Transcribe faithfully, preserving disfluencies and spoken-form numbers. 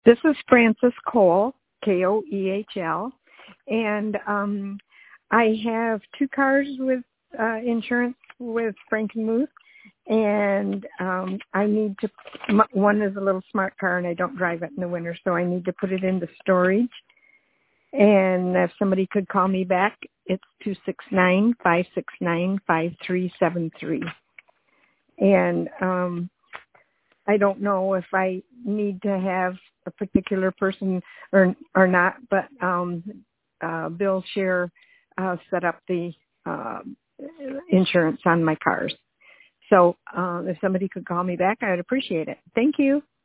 This is Frances Cole, K O E H L, and um, I have two cars with uh, insurance with Frankenmuth, and um, I need to, one is a little smart car, and I don't drive it in the winter, so I need to put it into storage. And if somebody could call me back, it's two six nine, five six nine, five three seven three. And um, I don't know if I need to have a particular person or or not, but um, uh, Bill Share uh, set up the uh, insurance on my cars. So uh, if somebody could call me back, I'd appreciate it. Thank you.